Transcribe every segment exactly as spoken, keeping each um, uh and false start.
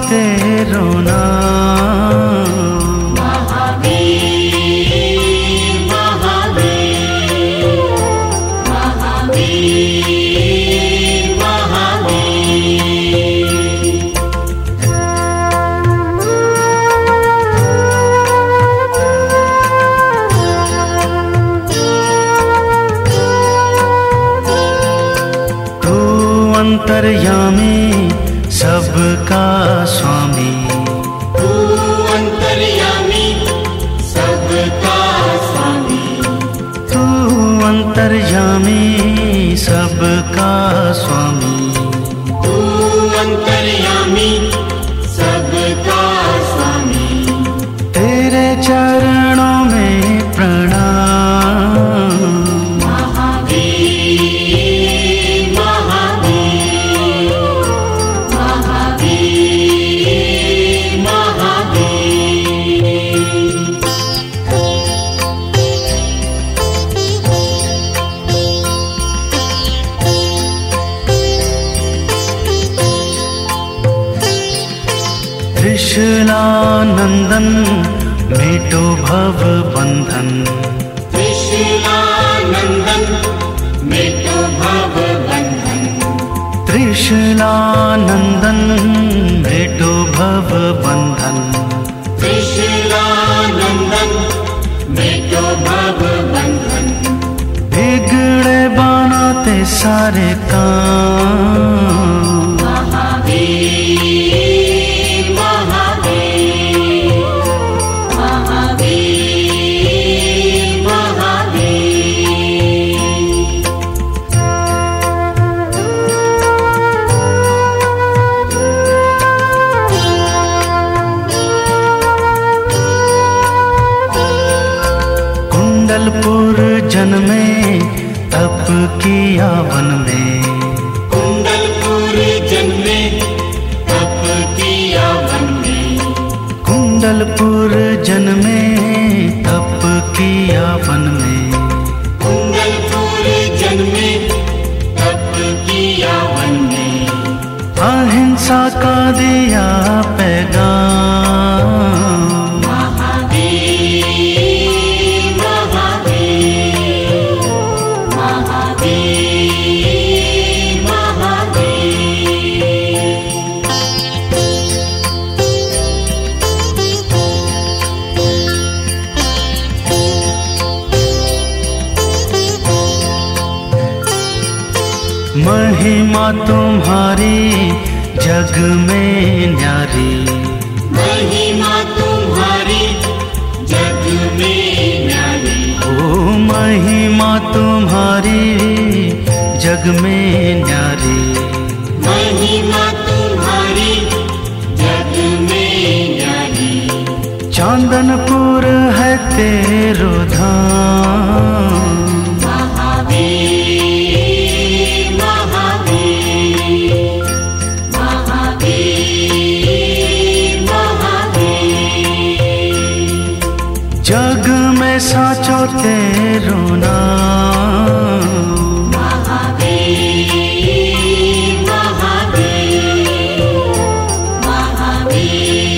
सोते रोना। अंतर्यामी सबका स्वामी, तू अंतर्यामी सबका स्वामी, तू अंतर्यामी सबका स्वामी, तू अंतर्यामी सबका स्वामी। तेरे चरणों में प्रणाम। त्रिशूलानंदन मेटो भव बंधन, त्रिशूलानंदन मेटो भव बंधन, त्रिशूलानंदन मेटो भव बंधन, त्रिशूलानंदन मेटो भव बंधन। बिगड़े बनाते सारे काम। कुंडलपुर जन्मे तप किया वन में, कुंडलपुर जन्मे तप किया वन में, कुंडलपुर जन्मे तप किया वन में, कुंडलपुर जन्मे तप किया वन में। अहिंसा का दिया पैगाम। महिमा तुम्हारी जग में न्यारी, महिमा तुम्हारी जग में न्यारी, ओ महिमा तुम्हारी जग में न्यारी, महिमा तुम्हारी जग में न्यारी। चांदनपुर है तेरो धाम। जग में साचो तेरो नाम। महादेव महादेव महादेव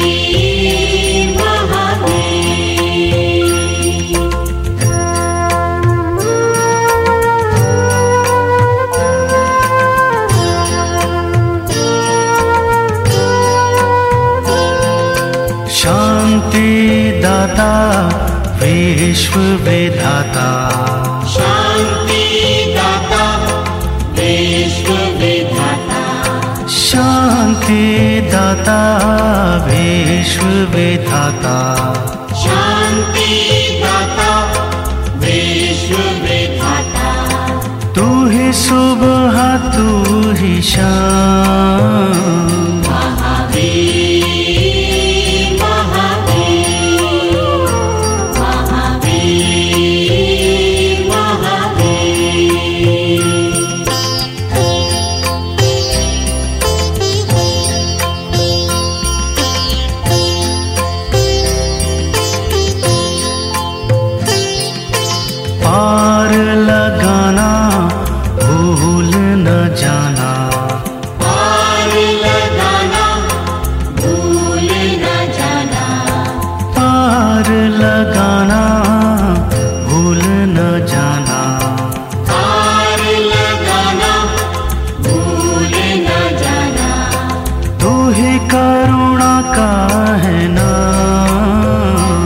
महादेव। शांति दाता विश्व विधाता, शांति दाता विश्व विधाता, शांति दाता विश्व विधाता, शांति दाता विश्व विधाता। तू ही सुबह तू ही शाम। पार लगाना भूल न जाना, पार लगाना पार लगाना भूल न जाना, पार लगाना भूल न जाना। तू ही करुणा का है नाम।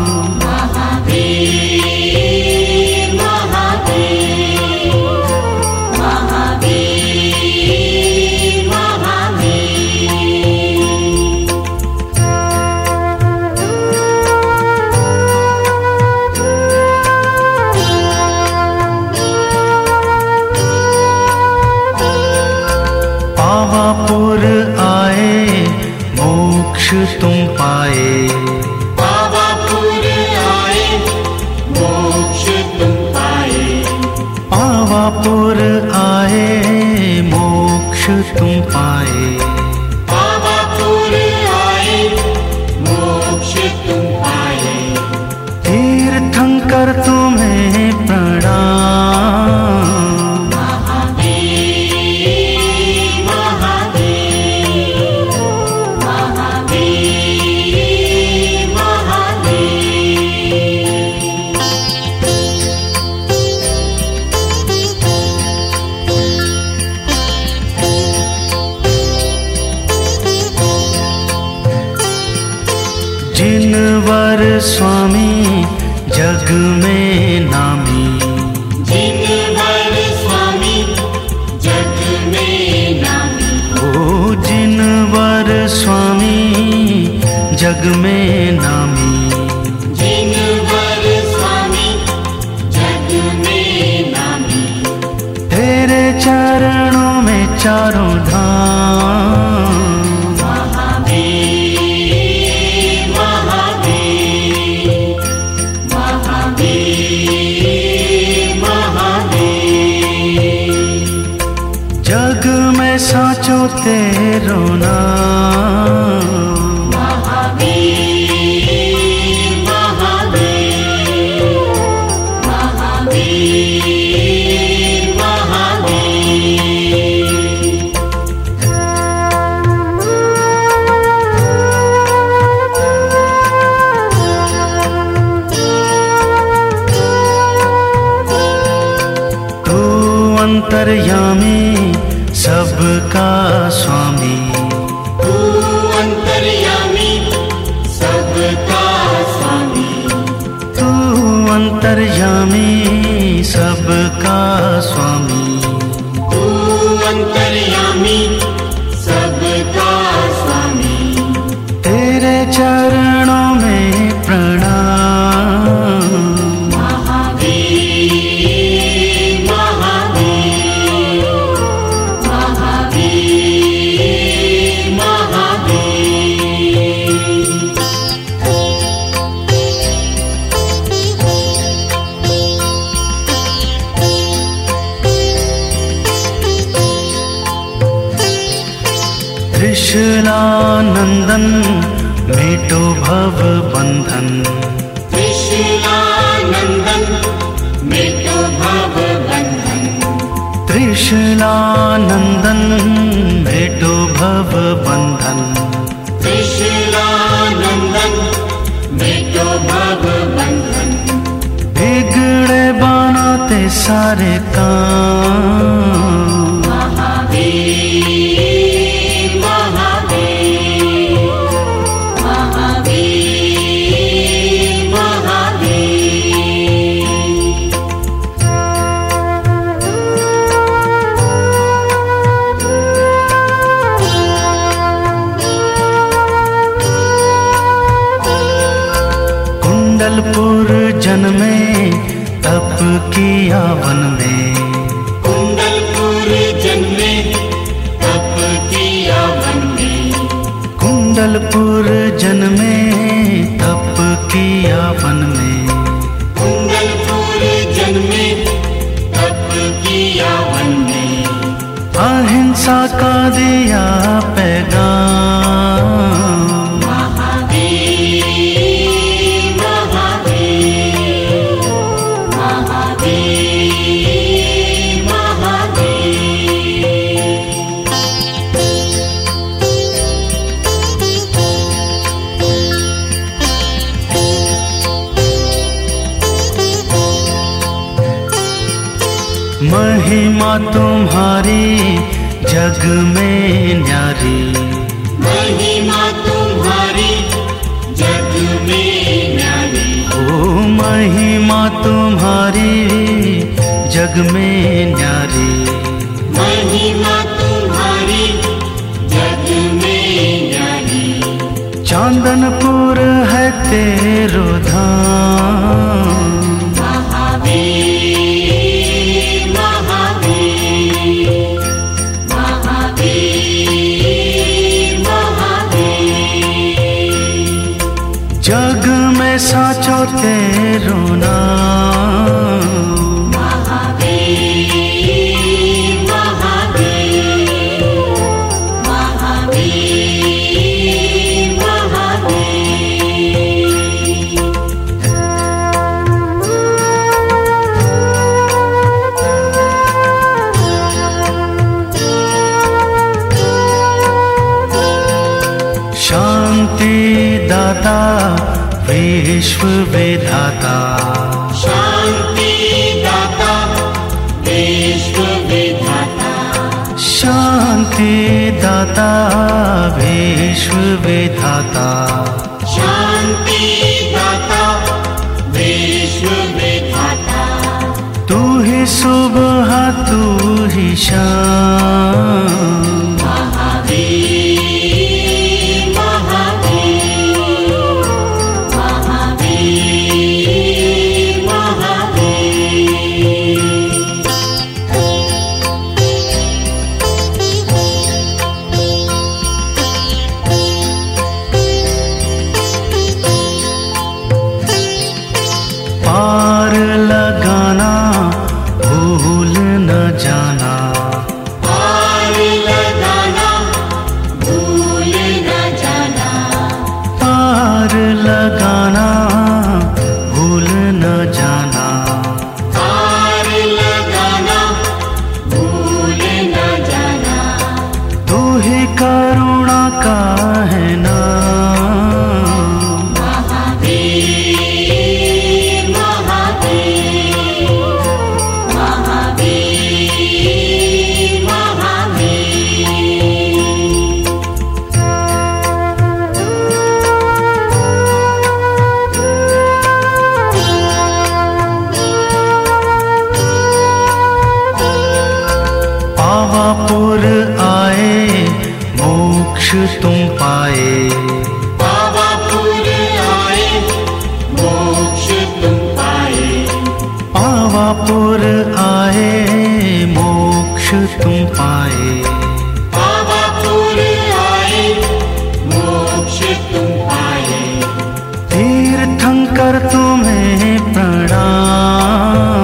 महावीर महावीर महावीर महावीर। पावापुर आए मोक्ष तुम पाए, पावापुर आए मोक्ष तुम पाए। पावापुर आए मोक्ष तुम पाए। पावापुर आए मोक्ष तुम पाए। तीर्थंकर तुम्हें प्रणाम। महावीर महावीर महावीर महावीर। जिनवर स्वामी जग में नामी, जिनवर स्वामी जग में नामी। ओ जिनवर स्वामी जग में नामी। जिनवर स्वामी जग में नामी। तेरे चरणों में चारों धाम। महावीर महावीर महावीर महावीर। जग में साचो तेरो नाम। महावीर महावीर महावीर महावीर। तू अंतर्यामी सबका स्वामी, तू अंतर्यामी सबका स्वामी। तू अंतर्यामी सबका स्वामी। तू अंतर्यामी सबका स्वामी। तेरे चरणों में प्रणाम। महावीर महावीर महावीर महावीर। त्रिशूलानंदन मेटो भव बंधन। त्रिशूलानंदन मेटो भव बंधन। त्रिशूलानंदन मेटो भव बंधन। त्रिशूलानंदन मेटो भव बंधन। बिगड़े बनाते सारे काम। महावीर महावीर महावीर महावीर। कुंडलपुर जन्मे तप किया वन में। कुंडलपुर जन्मे तप किया वन में। कुंडलपुर जन्मे तप किया वन में। कुंडलपुर जन्मे तप किया वन में। अहिंसा का दिया पैगाम। महावीर महावीर महावीर महावीर। महिमा तुम्हारी जग में न्यारी, महिमा तुम्हारी जग में न्यारी। ओ महिमा तुम्हारी जग में न्यारी, महिमा तुम्हारी जग में न्यारी। चांदनपुर है तेरो धाम, जग में साचो तेरो नाम। महावीर महावीर महावीर शांति दाता विश्व विधाता, शांति दाता विश्व विधाता। शांति दाता विश्व विधाता, शांति दाता विश्व विधाता। तू ही सुबह तू ही शाम, महावीर पार लगाना भूल न जाना, पार लगाना भूल न जाना। पार लगाना भूल न जाना, पार लगाना भूल न जाना। तू ही करुणा का है नाम, पावापुर आए मोक्ष तुम पाए, पावापुर आए मोक्ष तुम पाए। पावापुर आए मोक्ष तुम पाए, पावापुर आए मोक्ष तुम पाए। तीर्थंकर तुम्हें प्रणाम,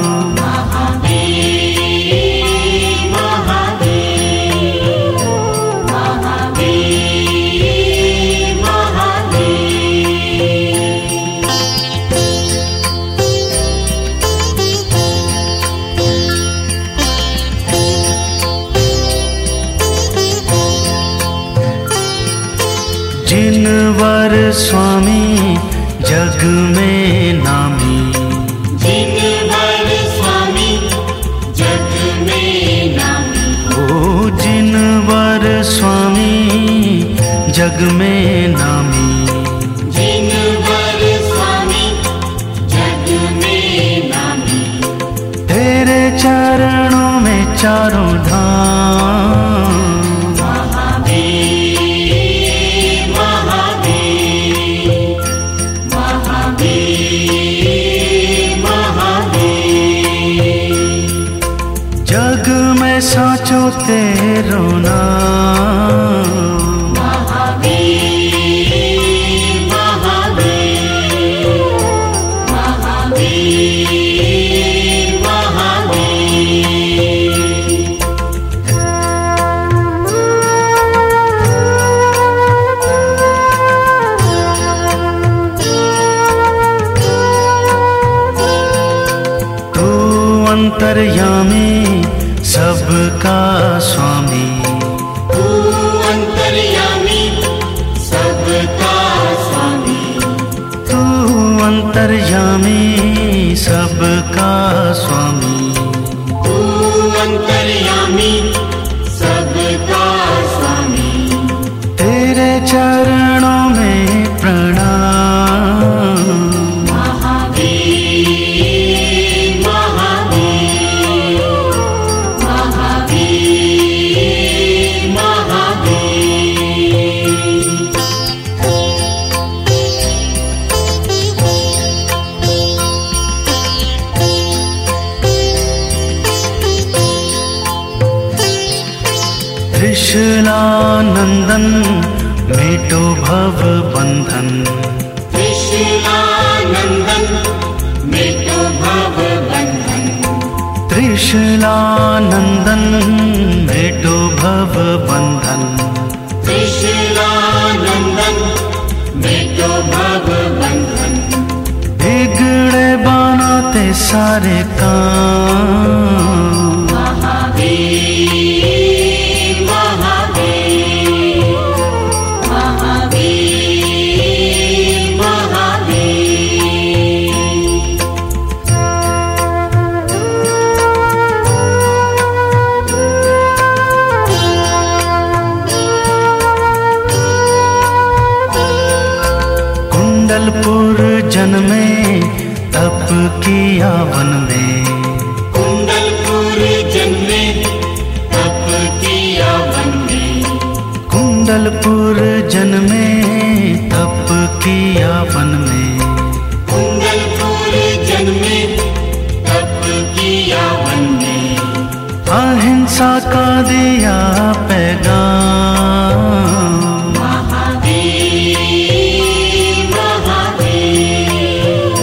जिनवर स्वामी जग में नामी, जिनवर स्वामी जग में नामी। ओ जिनवर स्वामी जग में नामी, जिनवर स्वामी जग में नामी। तेरे चरणों में चारों धाम, जग में साचो तेरो नाम। महावीर महावीर महावीर महावीर। तू अंतर्यामी सबका स्वामी, तू अंतर्यामी सबका स्वामी। तू अंतर्यामी सबका स्वामी, तू अंतर्यामी सबका स्वामी। तेरे चरणों में प्रणाम। महावीर महावीर महावीर महावीर। त्रिशूलानंदन मेटो भव बंधन। त्रिशूलानंदन मेटो भव बंधन। त्रिशूलानंदन मेटो भव बंधन। त्रिशूलानंदन मेटो भव बंधन। बिगड़े बनाते सारे काम। महावीर महावीर महावीर महावीर। कुंडलपुर जन्मे तप किया वन में। कुंडलपुर जन्मे तप किया वन में। कुंडलपुर जन्मे तप किया वन में। कुंडलपुर जन्मे तप किया वन में। अहिंसा का दिया पैगाम। महावीर महावीर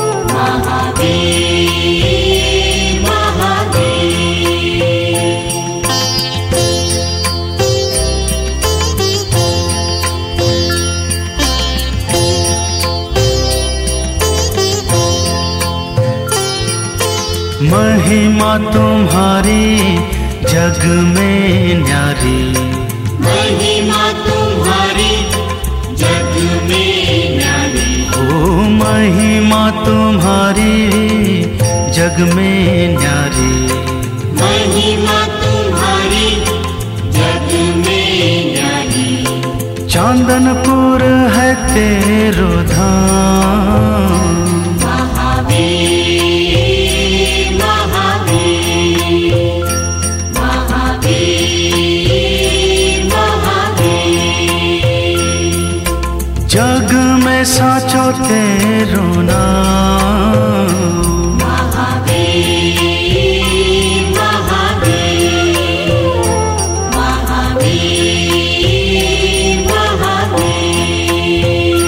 महावीर महावीर। महिमा तुम्हारी जग में न्यारी। महिमा तुम्हारी जग में न्यारी। ओ महिमा तुम्हारी जग में न्यारी। महिमा तुम्हारी जग में न्यारी। चांदनपुर है तेरो धाम। महावीर महावीर महावीर महावीर। जग में साचो तेरो नाम। महावीर महावीर महावीर महावीर।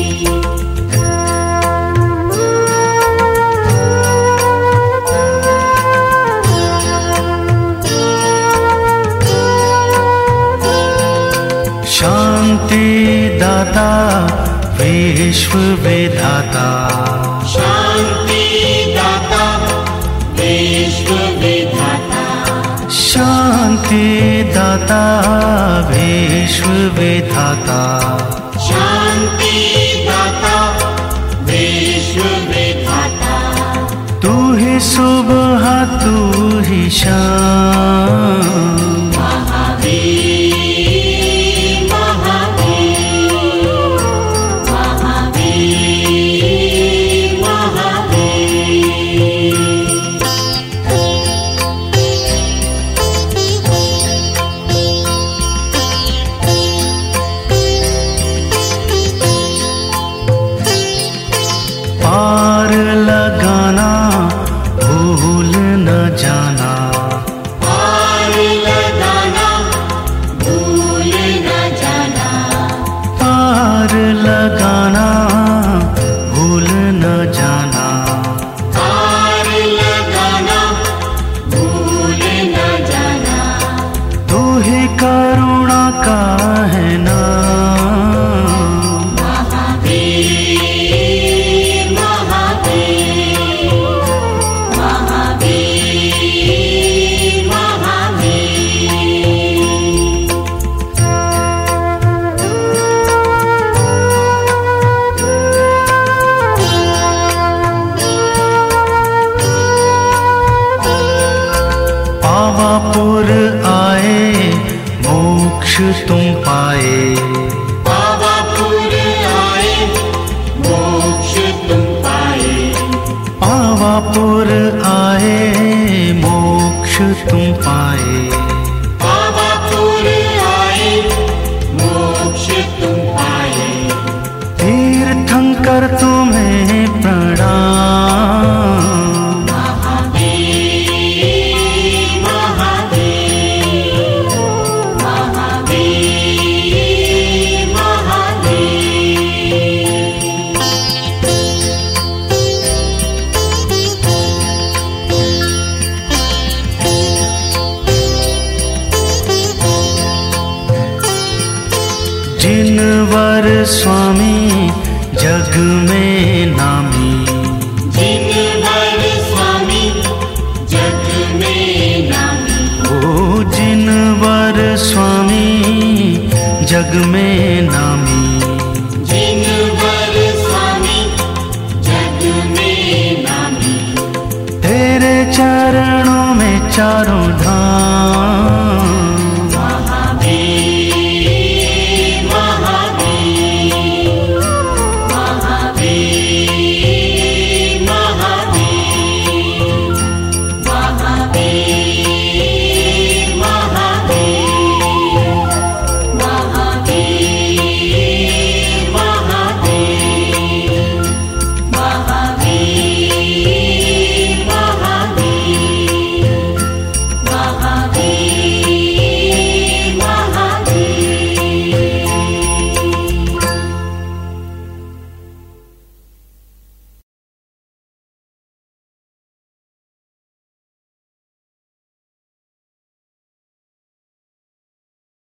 शांति दाता विश्व विधाता। शांति दाता विश्व विधाता। शांति दाता विश्व विधाता। शांति दाता विश्व विधाता। तू ही सुबह तू ही शाम। महावीर महावीर महावीर महावीर। पार लगाना भूल न जाना। तुम पाए। पावापुर आए मोक्ष तुम पाए। पावापुर आए मोक्ष तुम पाए। पावापुर आए मोक्ष तुम पाए। तीर्थंकर तुम्हें प्रणाम। जिनवर स्वामी जग में नामी। जिनवर स्वामी जग में नामी। ओ जिनवर स्वामी जग में नामी। जिनवर स्वामी जग में नामी। तेरे चरणों में चारों धाम।